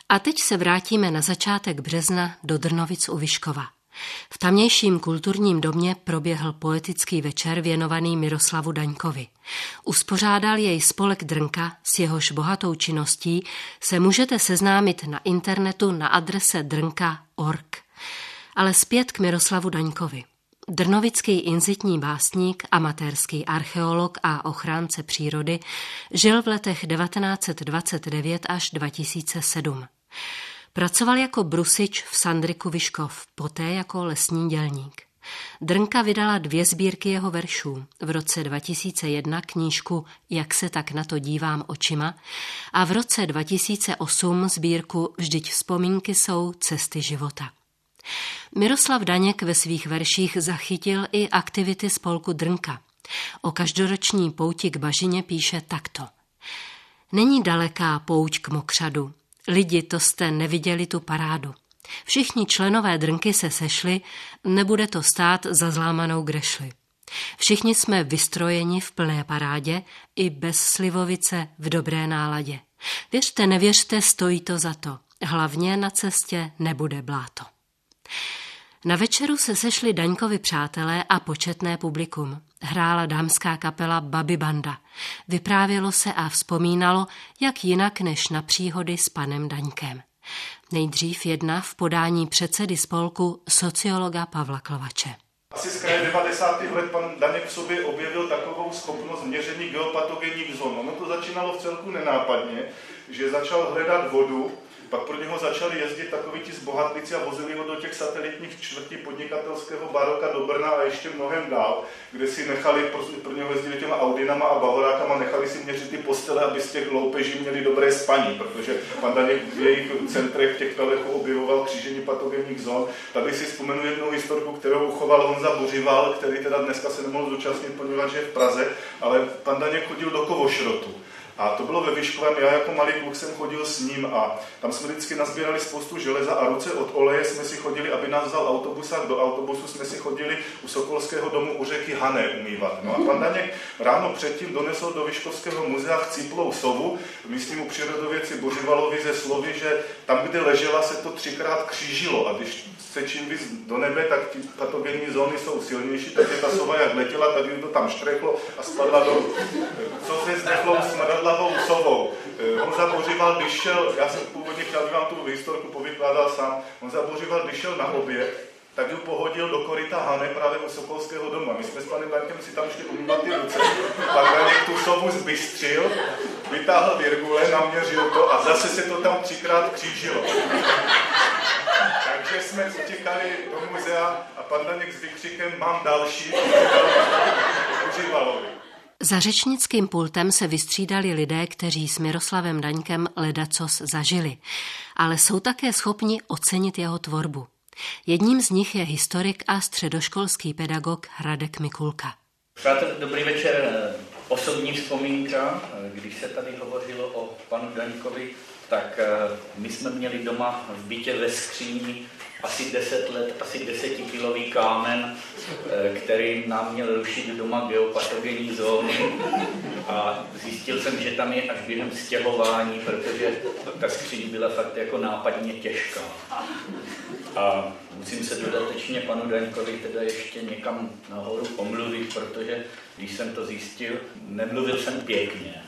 A teď se vrátíme na začátek března do Drnovic u Vyškova. V tamějším kulturním domě proběhl poetický večer věnovaný Miroslavu Daňkovi. Uspořádal jej spolek Drnka, s jehož bohatou činností se můžete seznámit na internetu na adrese drnka.org. Ale zpět k Miroslavu Daňkovi. Drnovický inzitní básník, amatérský archeolog a ochránce přírody žil v letech 1929 až 2007. Pracoval jako brusič v Sandriku Vyškov, poté jako lesní dělník. Drnka vydala 2 sbírky jeho veršů, v roce 2001 knížku Jak se tak na to dívám očima a v roce 2008 sbírku Vždyť vzpomínky jsou cesty života. Miroslav Daněk ve svých verších zachytil i aktivity spolku Drnka. O každoroční pouti k bažině píše takto. Není daleká pouť k mokřadu. Lidi, to jste neviděli tu parádu. Všichni členové Drnky se sešli, nebude to stát za zlámanou grešli. Všichni jsme vystrojeni v plné parádě, i bez slivovice v dobré náladě. Věřte, nevěřte, stojí to za to. Hlavně na cestě nebude bláto. Na večeru se sešli Daňkovi přátelé a početné publikum. Hrála dámská kapela Babi Banda. Vyprávělo se a vzpomínalo, jak jinak než na příhody s panem Daňkem. Nejdřív jedna v podání předsedy spolku sociologa Pavla Klovače. Asi z kraje 90. let pan Daněk v sobě objevil takovou schopnost měření geopatogenních zón. Ono to začínalo v celku nenápadně, že začal hledat vodu, pak pro něho začali jezdit takoví ti zbohatlíci a vozili ho do těch satelitních čtvrtí podnikatelského baroka do Brna a ještě mnohem dál, kde si nechali, pro něho jezdili těma Audinama a Bavorákama, nechali si měřit ty postele, aby z těch loupeží měli dobré spaní, protože pan Daněk v jejich centrech v těch Kalechu objevoval křížení patogenních zón. Tady si vzpomenu jednu historku, kterou uchoval Honza Bořival, který teda dneska se nemohl zúčastnit, poněvadž je v Praze, ale pan Daněk chodil do kovošrotu. A to bylo ve Vyškovém, já jako malý kluk jsem chodil s ním a tam jsme vždycky nazbírali spoustu železa a ruce od oleje jsme si chodili, aby nás vzal autobus a do autobusu jsme si chodili u Sokolského domu u řeky Hané umývat. No a pan Daněk ráno předtím donesl do Vyškovského muzea chcíplou sovu, místnímu přírodovědci Bořivalovi ze slovy, že tam, kde ležela, se to 3krát křížilo a když se čím víc do nebe, tak ty patogenní zóny jsou silnější, takže ta sova jak letěla, tak jí to tam štrechlo a spadla dolů. Co se zdechlo smradlavou sovou. Honza Bořival, když šel, já jsem původně chtěl, aby vám tu historku povykládal sám, Honza Bořival, když šel na oběd, tak ji pohodil do koryta Hany právě u Sokolského domu. My jsme s panem Daňkem si tam šli umývat ty ruce. Pak Daněk tu sovu zbystřil, vytáhl virgule, naměřil to a zase se to tam 3krát křížilo. Takže jsme utěkali do muzea a pan Daněk s vykřikem mám další, Bořivalovi. Za řečnickým pultem se vystřídali lidé, kteří s Miroslavem Daňkem ledacos zažili, ale jsou také schopni ocenit jeho tvorbu. Jedním z nich je historik a středoškolský pedagog Radek Mikulka. Přátelé, dobrý večer. Osobní vzpomínka, když se tady hovořilo o panu Daňkovi, tak my jsme měli doma v bytě ve skříni asi 10 let, asi 10kilový kámen, který nám měl rušit doma geopatogenní zóny a zjistil jsem, že tam je až během stěhování, protože ta skříň byla fakt jako nápadně těžká. A musím se dodatečně panu Daňkovi teda ještě někam nahoru omluvit, protože když jsem to zjistil, nemluvil jsem pěkně.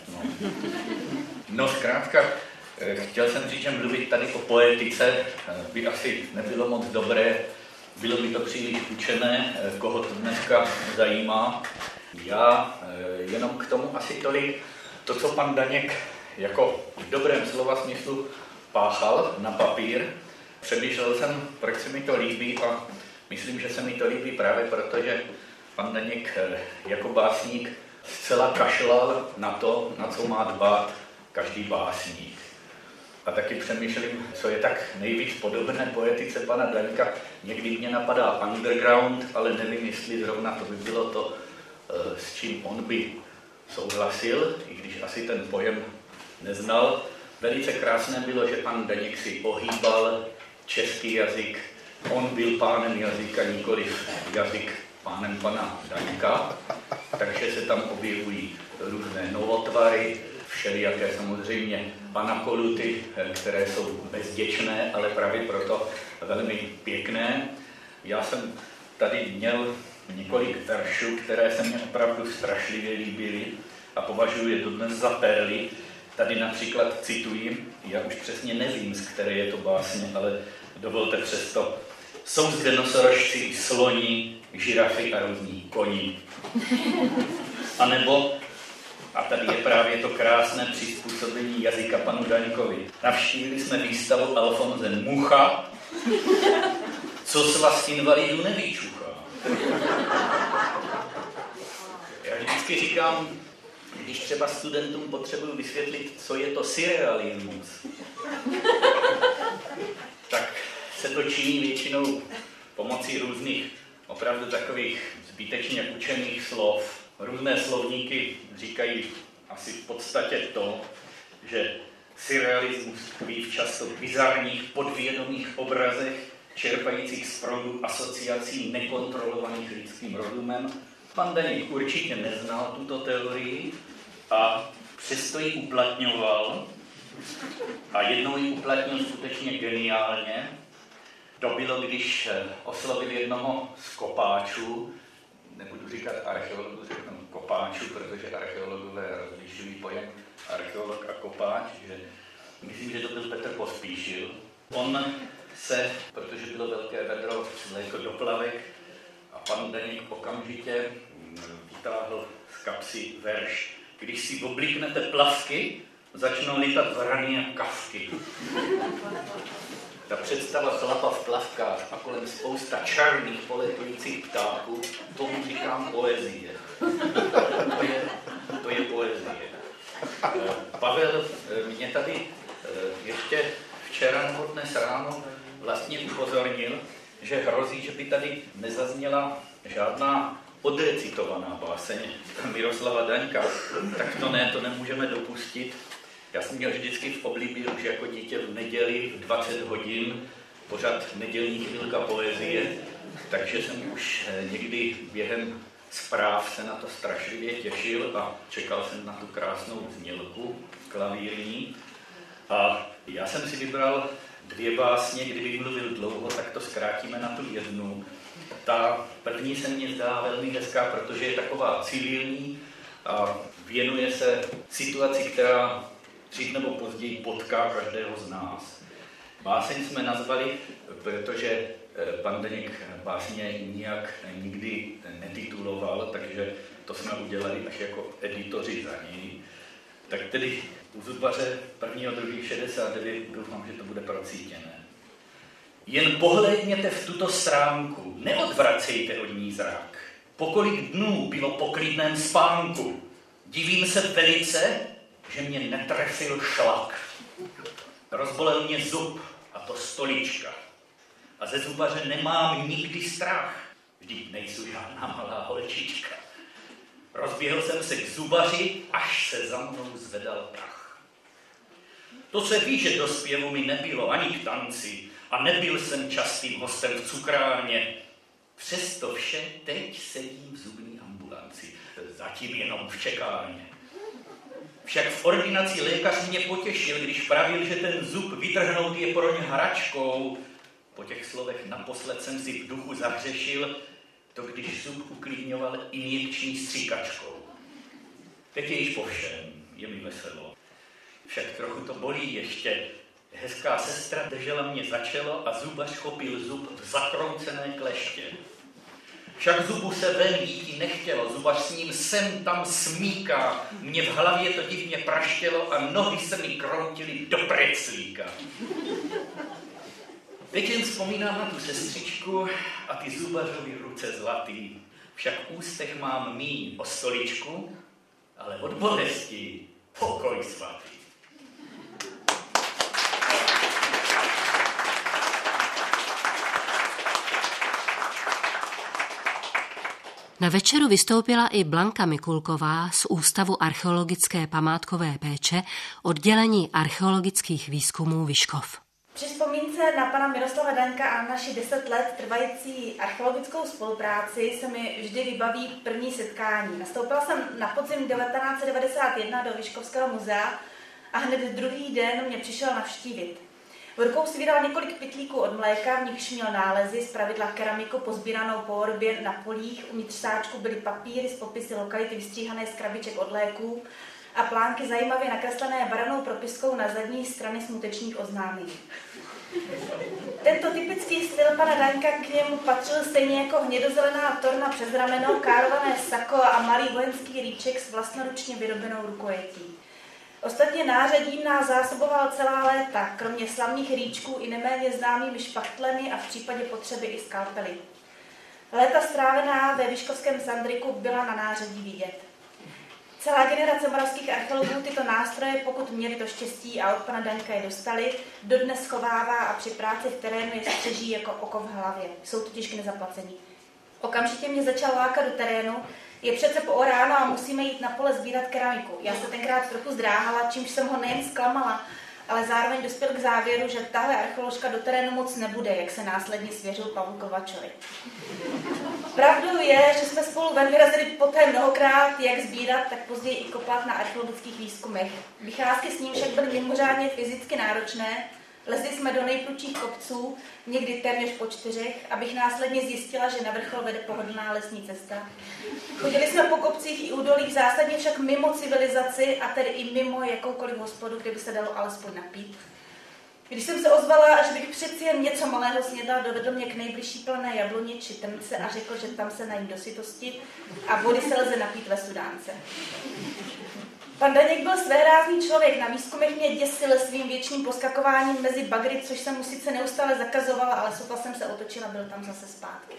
No zkrátka, chtěl jsem říct, že mluvit tady o poetice by asi nebylo moc dobré, bylo by to příliš učené, koho to dneska zajímá. Já jenom k tomu asi tolik, to, co pan Daněk jako v dobrém slova smyslu páchal na papír, přemýšlel jsem, proč se mi to líbí a myslím, že se mi to líbí právě proto, že pan Daněk jako básník zcela kašlal na to, na co má dbát každý básník. A taky přemýšlím, co je tak nejvíc podobné poetice pana Daňka. Někdy mě napadá underground, ale nevím, jestli zrovna to by bylo to, s čím on by souhlasil, i když asi ten pojem neznal. Velice krásné bylo, že pan Daněk si ohýbal český jazyk. On byl pánem jazyka, nikoliv jazyk pánem pana Daňka, takže se tam objevují různé novotvary. všelijaké samozřejmě anakoluty, které jsou bezděčné, ale právě proto velmi pěkné. Já jsem tady měl několik veršů, které se mně opravdu strašlivě líbily a považuji je dodnes za perly. Tady například cituji, já už přesně nevím, z které je to básně, ale dovolte přesto. Jsou zde nosorožci, sloni, žirafy a různí koni. A nebo, a tady je právě to krásné přizpůsobení jazyka panu Daňkovi. Navštívili jsme výstavu Alfonse Mucha, co svaz invalidů nevyčuchá. Já vždycky říkám, když třeba studentům potřebuji vysvětlit, co je to surrealismus, tak se to činí většinou pomocí různých opravdu takových zbytečně učených slov. Různé slovníky říkají asi v podstatě to, že surrealismus tkví v často bizarních podvědomých obrazech, čerpajících z proudu asociací nekontrolovaných lidským rozumem. Pan Daněk určitě neznal tuto teorii a přesto ji uplatňoval a jednou ji uplatnil skutečně geniálně. To bylo, když oslovil jednoho z kopáčů, nebudu říkat archeologů, řeknu kopáčů, protože archeologové rozlišují pojem archeolog a kopáč, že myslím, že to byl Petr Pospíšil. On se, protože bylo velké vedro, vlékl do plavek a pan Daněk okamžitě vytáhl z kapsy verš. Když si obliknete plavky, začnou lítat vrany a kavky. Ta představa chlapa v plavkách a kolem spousta černých poletujících ptáků, tomu říkám poezie. To je poezie. Pavel mě tady ještě včera nebo dnes ráno vlastně upozornil, že hrozí, že by tady nezazněla žádná odrecitovaná báseň Miroslava Daňka. Tak to ne, to nemůžeme dopustit. Já jsem měl vždycky v oblibě už jako dítě v neděli v 20 hodin pořad Nedělní chvilka poezie, takže jsem už někdy během zpráv se na to strašlivě těšil a čekal jsem na tu krásnou znělku klavírní. A já jsem si vybral 2 básně, kdybych mluvil dlouho, tak to zkrátíme na tu jednu. Ta první se mně zdá velmi hezká, protože je taková civilní a věnuje se situaci, která dřív nebo později potká každého z nás. Báseň jsme nazvali, protože pan Daněk básně nijak nikdy netituloval, takže to jsme udělali až jako editoři za něj. Tak tedy u Zubaře 1.2.69 doufám, že to bude procítěné. Jen pohlédněte v tuto stránku, neodvracejte od ní zrak. Po kolik dnů bylo po klidném spánku, divím se velice, že mě netrefil šlak. Rozbolel mě zub, a to stolička. A ze zubaře nemám nikdy strach, vždyť nejsou žádná malá holčička. Rozběhl jsem se k zubaři, až se za mnou zvedal prach. To se ví, že do zpěvu mi nebylo ani k tanci a nebyl jsem častým hostem v cukrárně. Přesto vše teď sedím v zubní ambulanci, zatím jenom v čekárně. Však v ordinaci lékař mě potěšil, když pravil, že ten zub vytrhnout je pro ně hračkou. Po těch slovech naposled jsem si v duchu zahřešil, to když zub uklidňoval injekční stříkačkou. Teď je již po všem, je mi veselo. Však trochu to bolí ještě. Hezká sestra držela mě za čelo a zubař chopil zub v zakroucené kleště. Však zubu se ven jíti nechtělo, zubař s ním sem tam smíká, mě v hlavě to divně praštělo a nohy se mi kroutily do preclíka. Teď jen vzpomínám na tu sestřičku a ty zubařovy ruce zlatý. Však ústech mám míň o stoličku, ale od bolesti pokoj svatý. Na večeru vystoupila i Blanka Mikulková z Ústavu archeologické památkové péče oddělení archeologických výzkumů Vyškov. Při vzpomínce na pana Miroslava Daňka a naši 10 let trvající archeologickou spolupráci se mi vždy vybaví první setkání. Nastoupila jsem na podzim 1991 do Vyškovského muzea a hned druhý den mě přišel navštívit. V rukou si vydal několik pytlíků od mléka, v nichž měl nálezy, zpravidla keramiku pozbíranou po orbě na polích, uvnitř sáčku byly papíry s popisy lokality vystříhané z krabiček od léků a plánky zajímavě nakreslené barevnou propiskou na zadní straně smutečných oznámení. Tento typický styl pana Daňka k němu patřil stejně jako hnědozelená torna přes rameno, kárované sako a malý vojenský rýček s vlastnoručně vyrobenou rukojetí. Ostatně nářadím nás zásoboval celá léta, kromě slavných rýčků i neméně známými špachtlemi a v případě potřeby i skalpely. Léta strávená ve Vyškovském Sandriku byla na nářadí vidět. Celá generace moravských archeologů tyto nástroje, pokud měli to štěstí a od pana Daňka je dostali, dodnes schovává a při práci v terénu je střeží jako oko v hlavě. Jsou totiž k nezaplacení. Okamžitě mě začal lákat do terénu, je přece pooráno a musíme jít na pole sbírat keramiku. Já se tenkrát trochu zdráhala, čímž jsem ho nejen zklamala, ale zároveň dospěl k závěru, že tahle archeoložka do terénu moc nebude, jak se následně svěřil Pavlu Kovačovi. Pravdou je, že jsme spolu ven vyrazili poté mnohokrát, jak sbírat, tak později i kopat na archeologických výzkumech. Vycházky s ním však byly mimořádně fyzicky náročné. Lezli jsme do nejprudších kopců, někdy téměř po 4, abych následně zjistila, že na vrchol vede pohodlná lesní cesta. Chodili jsme po kopcích i údolích, zásadně však mimo civilizaci a tedy i mimo jakoukoliv hospodu, kde by se dalo alespoň napít. Když jsem se ozvala, že bych přeci jen něco malého snědla, dovedl mě k nejbližší plané jabloni či trnce a řekl, že tam se najím do sytosti a vody se lze napít ve studánce. Pan Daněk byl svérázný člověk, na výzkumech mě děsil svým věčným poskakováním mezi bagry, což jsem mu sice neustále zakazovala, ale sotva jsem se otočila, byl tam zase zpátky.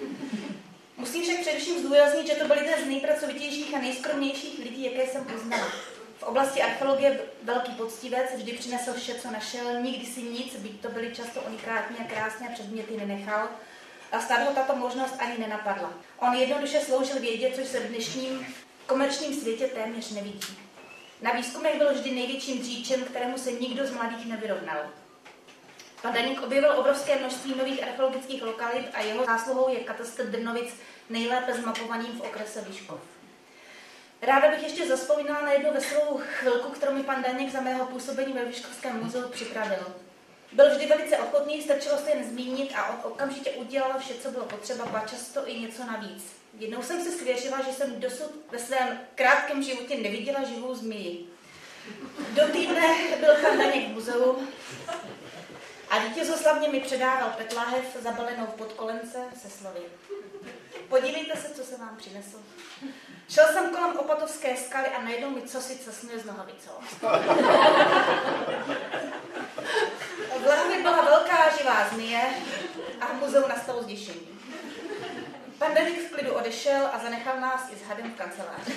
Musím však především zdůraznit, že to byl jeden z nejpracovitějších a nejskromnějších lidí, jaké jsem poznala. V oblasti archeologie velký poctivec, vždy přinesl vše, co našel, nikdy si nic, byť to byly často unikátní a krásné předměty, nenechal a snad ho tato možnost ani nenapadla. On jednoduše sloužil vědě, což se v dnešním komerčním světě téměř nevidí. Na výzkumech byl vždy největším dříčem, kterému se nikdo z mladých nevyrovnal. Pan Daněk objevil obrovské množství nových archeologických lokalit a jeho zásluhou je katastr Drnovic nejlépe zmapovaným v okrese Vyškov. Ráda bych ještě zavzpomínala na jednu veselou chvilku, kterou mi pan Daněk za mého působení ve Vyškovském muzeu připravil. Byl vždy velice ochotný, stačilo se jen zmínit a okamžitě udělal vše, co bylo potřeba, a často i něco navíc. Jednou jsem se svěřila, že jsem dosud ve svém krátkém životě neviděla živou zmiji. Do týdne byl pan Daněk v muzeu a vítězoslavně mi předával petlahev zabalenou v podkolence se slovy: podívejte se, co jsem vám přinesl. Šel jsem kolem Opatovské skaly a najednou mi cosi cesnuje z nohavicou. V lahvi byla velká živá zmije a v muzeu nastalo zděšení. Pan Daněk v klidu odešel a zanechal nás i s hadem v kanceláři.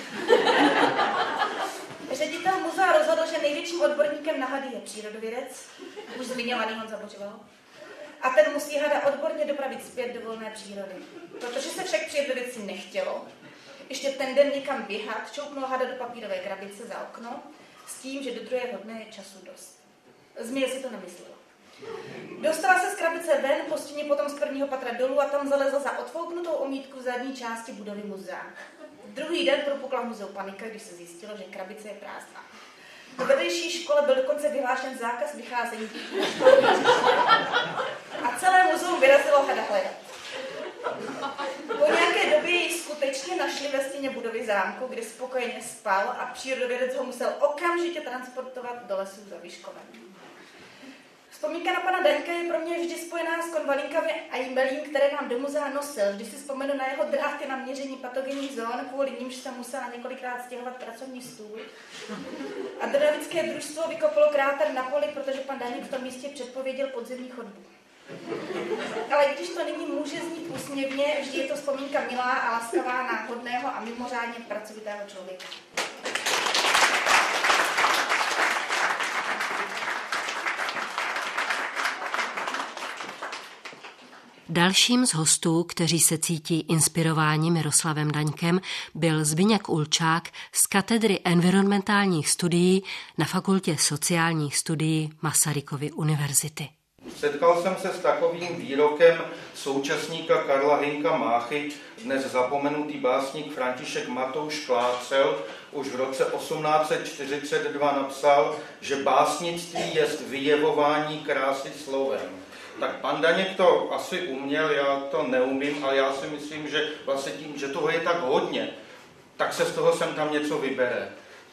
Ředitel muzea rozhodl, že největším odborníkem na hady je přírodovědec, už zmiňovaný Honza Bořival, a ten musí hada odborně dopravit zpět do volné přírody. Protože se však přírodovědci nechtělo, ještě ten den někam běhat, čoupnul hada do papírové krabice za okno s tím, že do druhého dne je času dost. Zmije si to nemyslela. Dostala se z krabice ven, po stěně potom z prvního patra dolů a tam zalezla za odfouknutou omítku v zadní části budovy muzea. Druhý den propukla v muzeu panika, když se zjistilo, že krabice je prázdná. Na vedlejší škole byl dokonce vyhlášen zákaz vycházení a celé muzeum vyrazilo hada hledat. Po nějaké době jej skutečně našli ve stěně budovy zámku, kde spokojeně spal a přírodovědec ho musel okamžitě transportovat do lesů za Vyškovem. Vzpomínka na pana Daňka je pro mě vždy spojená s konvalínkami a jmelím, které nám do muzea nosil. Vždy si vzpomenu na jeho dráty na měření patogenních zón, kvůli nímž jsem musela několikrát stěhovat pracovní stůl. A Drnovické družstvo vykopalo kráter na poli, protože pan Daněk v tom místě předpověděl podzemní chodbu. Ale když to nyní může znít úsměvně, vždy je to vzpomínka milá a laskavá na hodného a mimořádně pracovitého člověka. Dalším z hostů, kteří se cítí inspirováni Miroslavem Daňkem, byl Zbyněk Ulčák z katedry environmentálních studií na Fakultě sociálních studií Masarykovy univerzity. Setkal jsem se s takovým výrokem současníka Karla Hynka Máchy, dnes zapomenutý básník František Matouš Klácel, už v roce 1842 napsal, že básnictví jest vyjevování krásy slovem. Tak pan Daněk to asi uměl, já to neumím, ale já si myslím, že vlastně tím, že toho je tak hodně, tak se z toho sem tam něco vybere.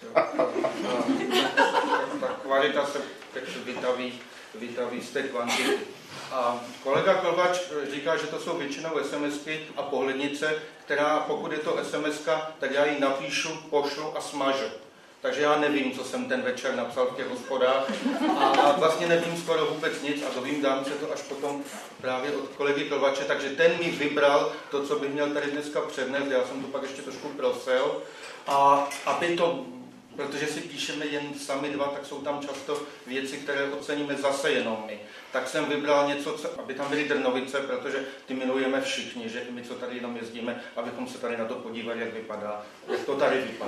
Ta kvalita se vytaví z té kvantity. A kolega Klvač říká, že to jsou většinou SMSky a pohlednice, která pokud je to SMSka, tak já ji napíšu, pošlu a smažu. Takže já nevím, co jsem ten večer napsal v těch hospodách a vlastně nevím skoro vůbec nic a dám se to až potom právě od kolegy Klvače, takže ten mi vybral to, co bych měl tady dneska přednést, já jsem to pak ještě trošku prosil a aby to, protože si píšeme jen sami dva, tak jsou tam často věci, které oceníme zase jenom my. Tak jsem vybral něco, aby tam byly Drnovice, protože ty milujeme všichni, že my, co tady jenom jezdíme, abychom se tady na to podívali, jak to tady vypadá.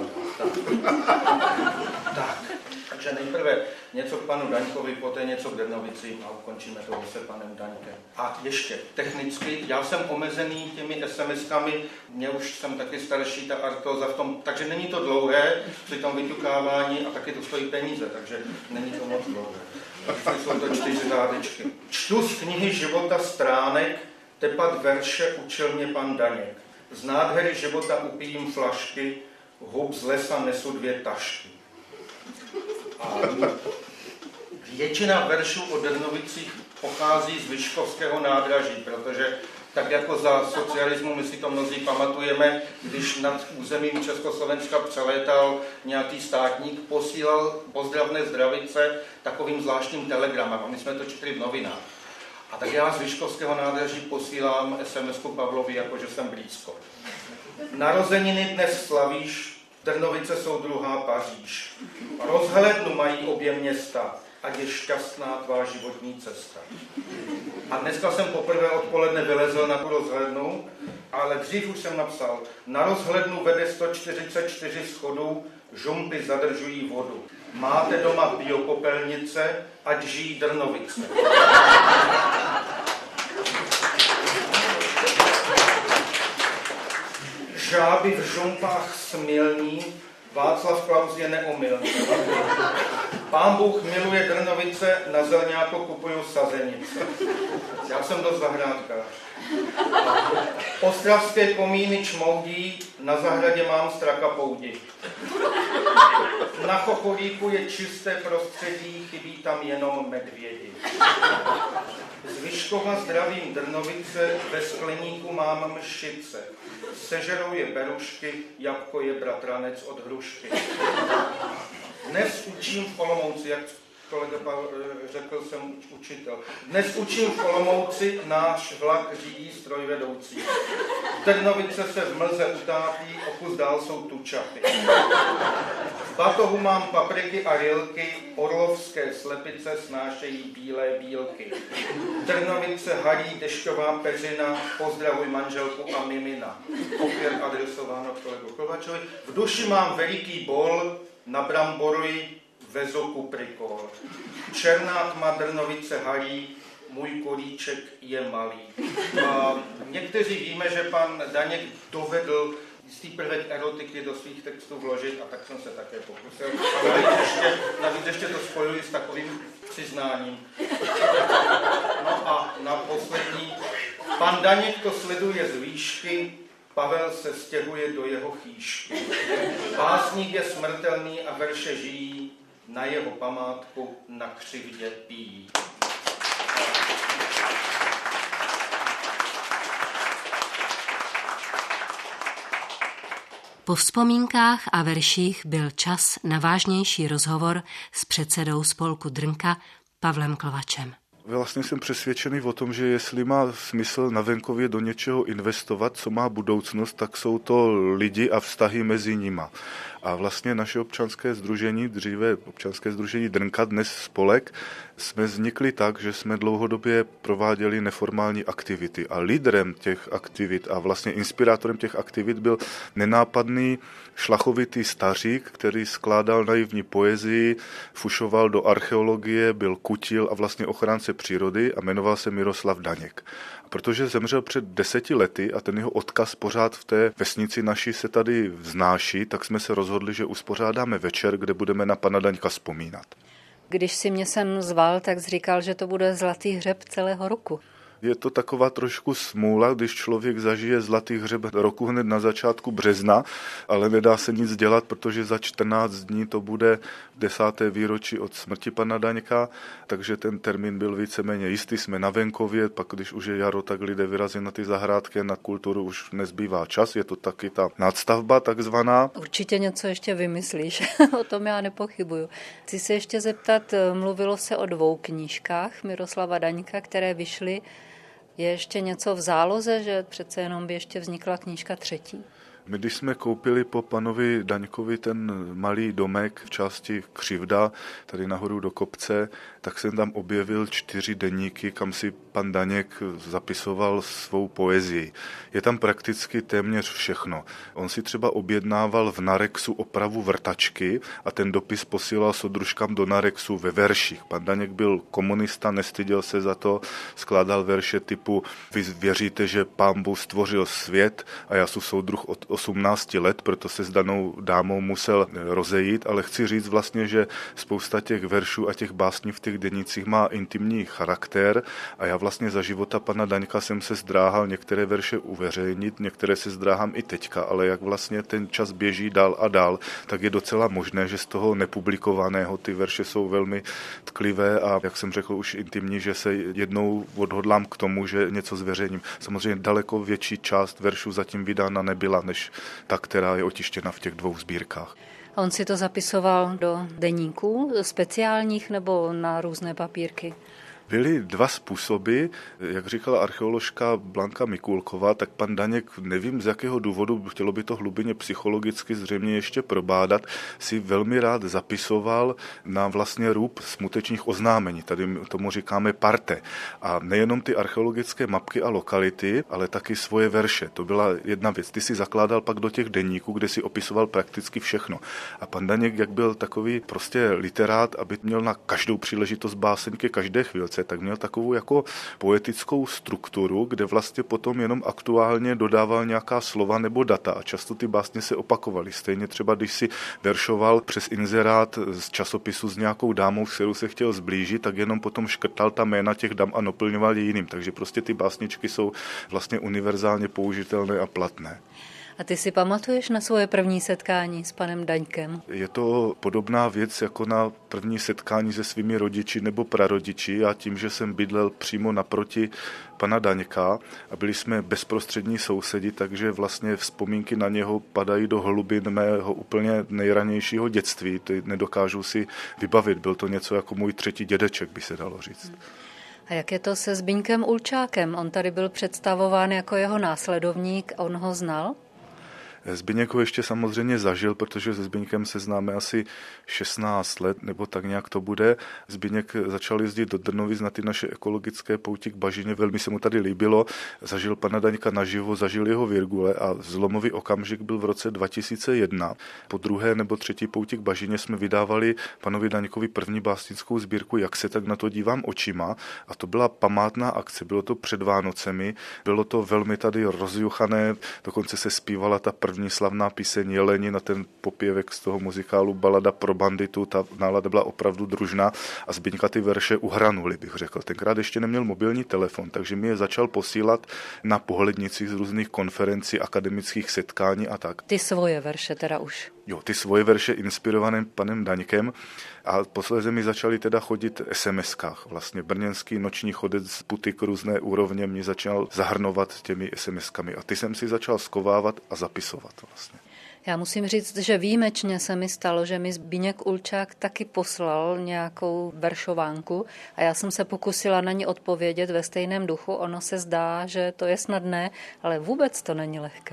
Tak. Takže nejprve něco k panu Daňkovi, poté něco k Drnovicím a ukončíme to se panem Daňkem. A ještě technicky, já jsem omezený těmi SMS-kami, mě už jsem taky starší, ta artóza v tom, takže není to dlouhé při tom vyťukávání a taky to stojí peníze, takže není to moc dlouhé. Takže jsou to 4 řádečky. Čtu z knihy Života stránek, tepat verše učil mě pan Daněk. Z nádhery života upijím flašky, hub z lesa nesu 2 tašky. A většina veršů o Drnovicích pochází z Vyškovského nádraží, protože tak jako za socialismu, my si to mnozí pamatujeme, když nad územím Československa přelétal nějaký státník, posílal pozdravné zdravice takovým zvláštním telegramem. A my jsme to četli v novinách. A tak já z Vyškovského nádraží posílám SMS-ku Pavlovi, jakože jsem blízko. Narozeniny dnes slavíš, Drnovice jsou druhá Paříž. Rozhlédnu mají obě města, ať je šťastná tvá životní cesta. A dneska jsem poprvé odpoledne vylezl na tu rozhlednu, ale dřív už jsem napsal, na rozhlednu vede 144 schodů, žumpy zadržují vodu. Máte doma biopopelnice, ať žijí Drnovice. Žáby v žumpách smilní, Václav Klaus je neomylný. Pán Bůh miluje Drnovice, na Zelňáku kupuju sazenice. Já jsem dost zahrádkář. Ostravské komíny čmoudí, na zahradě mám strakapoudi. Na Chocholíku je čisté prostředí, chybí tam jenom medvědi. Z Vyškova zdravím Drnovice, ve skleníku mám mšice. Sežerou je berušky, jabko je bratranec od hrušky. Dnes učím v Olomouci, jak kolega řekl, jsem učitel. Dnes učím v Olomouci, náš vlak řídí strojvedoucí. Drnovice se v mlze utápí, o kus dál jsou tučaty. V batohu mám papriky a rilky, orlovské slepice snášejí bílé bílky. Drnovice harí dešťová peřina, pozdravuj manželku a mimina. Opět adresováno kolegu Kovačovi. V duši mám veliký bol, na brambory vezu kuprikol. Černá tma Drnovice harí, můj kolíček je malý. A někteří víme, že pan Daněk dovedl jistý prvek erotiky do svých textů vložit, a tak jsem se také pokusil. A navíc ještě to spojuji s takovým přiznáním. No a na poslední. Pan Daněk to sleduje z výšky, Pavel se stěhuje do jeho chýšky. Básník je smrtelný a verše žijí, na jeho památku na křivdě pijí. Po vzpomínkách a verších byl čas na vážnější rozhovor s předsedou spolku Drnka Pavlem Klvačem. Vlastně jsem přesvědčený o tom, že jestli má smysl na venkově do něčeho investovat, co má budoucnost, tak jsou to lidi a vztahy mezi nima. A vlastně naše občanské sdružení, dříve občanské sdružení Drnka, dnes spolek, jsme vznikli tak, že jsme dlouhodobě prováděli neformální aktivity. A lídrem těch aktivit a vlastně inspirátorem těch aktivit byl nenápadný šlachovitý stařík, který skládal naivní poezii, fušoval do archeologie, byl kutil a vlastně ochránce přírody a jmenoval se Miroslav Daněk. A protože zemřel před 10 lety a ten jeho odkaz pořád v té vesnici naší se tady vznáší, tak jsme se rozhodli, že uspořádáme večer, kde budeme na pana Daňka vzpomínat. Když si mě sem zval, tak jsi říkal, že to bude zlatý hřeb celého roku. Je to taková trošku smůla, když člověk zažije zlatý hřeb roku hned na začátku března, ale nedá se nic dělat, protože za 14 dní to bude 10. výročí od smrti pana Daňka, takže ten termín byl víceméně jistý, jsme na venkově, pak když už je jaro, tak lidé vyrazí na ty zahrádky, na kulturu už nezbývá čas, je to taky ta nadstavba takzvaná. Určitě něco ještě vymyslíš, o tom já nepochybuju. Chci se ještě zeptat, mluvilo se o 2 knížkách Miroslava Daňka, které vyšly. Je ještě něco v záloze, že přece jenom by ještě vznikla knížka 3? My, když jsme koupili po panovi Daňkovi ten malý domek v části Křivda, tady nahoru do kopce, tak jsem tam objevil 4 deníky, kam si pan Daněk zapisoval svou poezii. Je tam prakticky téměř všechno. On si třeba objednával v Narexu opravu vrtačky a ten dopis posílal soudružkám do Narexu ve verších. Pan Daněk byl komunista, nestyděl se za to, skládal verše typu vy věříte, že Pán Bůh stvořil svět a já jsem soudruh od 18 let, proto se s danou dámou musel rozejít, ale chci říct vlastně, že spousta těch veršů a těch básní v těch denících má intimní charakter a já vlastně za života pana Daňka jsem se zdráhal některé verše uveřejnit, některé se zdráhám i teďka, ale jak vlastně ten čas běží dál a dál, tak je docela možné, že z toho nepublikovaného ty verše jsou velmi tklivé a jak jsem řekl už intimní, že se jednou odhodlám k tomu, že něco zveřejním. Samozřejmě daleko větší část veršů zatím vydána nebyla, než ta, která je otištěna v těch 2 sbírkách. On si to zapisoval do deníků speciálních nebo na různé papírky? Byly 2 způsoby, jak říkala archeoložka Blanka Mikulková, tak pan Daněk, nevím z jakého důvodu, chtělo by to hlubině psychologicky zřejmě ještě probádat, si velmi rád zapisoval na vlastně rub smutečních oznámení, tady tomu říkáme parte. A nejenom ty archeologické mapky a lokality, ale taky svoje verše. To byla jedna věc. Ty si zakládal pak do těch deníků, kde si opisoval prakticky všechno. A pan Daněk, jak byl takový prostě literát, aby měl na každou příležitost báseň ke každé chvílce, tak měl takovou jako poetickou strukturu, kde vlastně potom jenom aktuálně dodával nějaká slova nebo data a často ty básně se opakovaly. Stejně třeba, když si veršoval přes inzerát z časopisu s nějakou dámou, s kterou se chtěl zblížit, tak jenom potom škrtal ta jména těch dam a doplňoval je jiným. Takže prostě ty básničky jsou vlastně univerzálně použitelné a platné. A ty si pamatuješ na svoje první setkání s panem Daňkem? Je to podobná věc jako na první setkání se svými rodiči nebo prarodiči a tím, že jsem bydlel přímo naproti pana Daňka a byli jsme bezprostřední sousedi, takže vlastně vzpomínky na něho padají do hlubin mého úplně nejranějšího dětství. To nedokážu si vybavit. Byl to něco jako můj 3. dědeček, by se dalo říct. A jak je to se Zbyňkem Ulčákem? On tady byl představován jako jeho následovník, on ho znal? Zbyněk ho ještě samozřejmě zažil, protože se Zbyňkem se známe asi 16 let, nebo tak nějak to bude. Zbyněk začal jezdit do Drnovic na ty naše ekologické pouti k bažině, velmi se mu tady líbilo. Zažil pana Daňka naživo, zažil jeho virgule a zlomový okamžik byl v roce 2001. Po 2. nebo 3. pouti k bažině jsme vydávali panovi Daňkovi první básnickou sbírku Jak se tak na to dívám očima a to byla památná akce, bylo to před Vánocemi, bylo to velmi tady rozjuchané, dokonce se zpívala ta první slavná píseň Jeleni na ten popěvek z toho muzikálu Balada pro banditu, ta nálada byla opravdu družná a Zbyňka ty verše uhranuli, bych řekl. Tenkrát ještě neměl mobilní telefon, takže mi je začal posílat na pohlednicích z různých konferencí, akademických setkání a tak. Ty svoje verše teda už. Jo, ty svoje verše inspirované panem Daňkem a posledně mi začali teda chodit SMS-kách. Vlastně brněnský noční chodec Putik různé úrovně mě začal zahrnovat těmi SMS-kami a ty jsem si začal skovávat a zapisovat vlastně. Já musím říct, že výjimečně se mi stalo, že mi Zbyněk Ulčák taky poslal nějakou veršovánku a já jsem se pokusila na ní odpovědět ve stejném duchu. Ono se zdá, že to je snadné, ale vůbec to není lehké.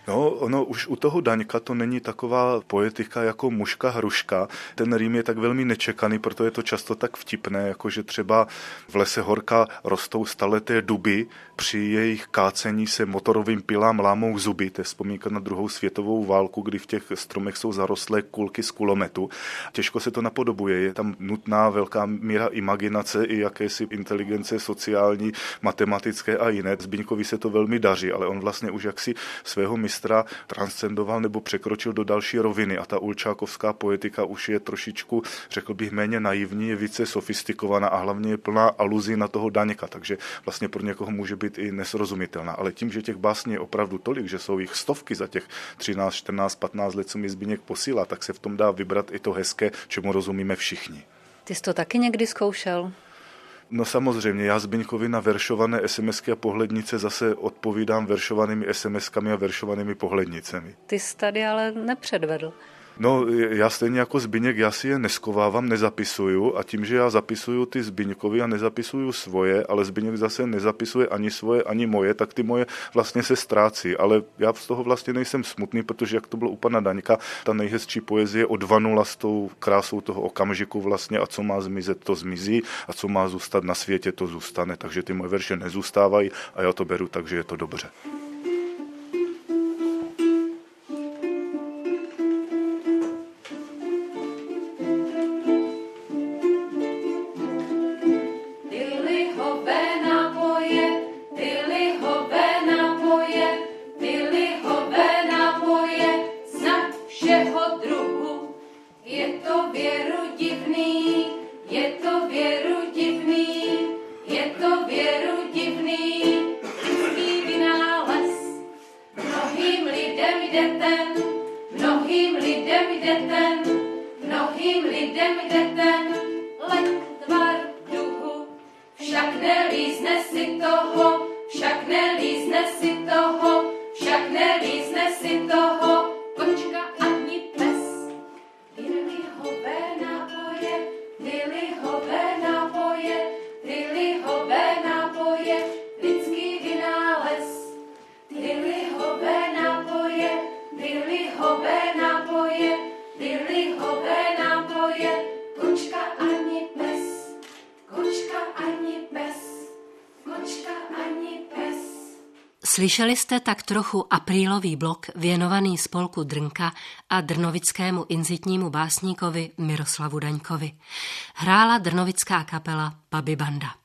No, ono už u toho Daňka to není taková poetika jako Muška hruška. Ten rým je tak velmi nečekaný, proto je to často tak vtipné, jakože třeba v lese horka rostou staleté duby, při jejich kácení se motorovým pilám lámou zuby. To je vzpomínka na druhou světovou válku, kdy v těch stromech jsou zarostlé kulky z kulometu. Těžko se to napodobuje, je tam nutná velká míra imaginace i jakési inteligence sociální, matematické a jiné. Zbyňkovi se to velmi daří, ale on vlastně už jaksi svého mistra transcendoval nebo překročil do další roviny a ta ulčákovská poetika už je trošičku, řekl bych, méně naivní, je více sofistikovaná a hlavně je plná aluzí na toho Daňka, takže vlastně pro někoho může být i nesrozumitelná. Ale tím, že těch básní je opravdu tolik, že jsou jich stovky za těch 13, 14, 15 let, co mi Zbyněk posílá, tak se v tom dá vybrat i to hezké, čemu rozumíme všichni. Ty jsi to taky někdy zkoušel? No samozřejmě, já Zbyňkovi na veršované SMSky a pohlednice zase odpovídám veršovanými SMSkami a veršovanými pohlednicemi. Ty jsi tady ale nepředvedl. No, já stejně jako Zbyněk, já si je neskovávám, nezapisuju a tím, že já zapisuju ty Zbyňkovi a nezapisuju svoje, ale Zbyněk zase nezapisuje ani svoje, ani moje, tak ty moje vlastně se ztrácí, ale já z toho vlastně nejsem smutný, protože jak to bylo u pana Daňka, ta nejhezčí poezie odvanula s tou krásou toho okamžiku vlastně a co má zmizet, to zmizí a co má zůstat na světě, to zůstane, takže ty moje verše nezůstávají a já to beru tak, že je to dobře. Slyšeli jste tak trochu aprílový blok věnovaný spolku Drnka a drnovickému inzitnímu básníkovi Miroslavu Daňkovi. Hrála drnovická kapela Babi Banda.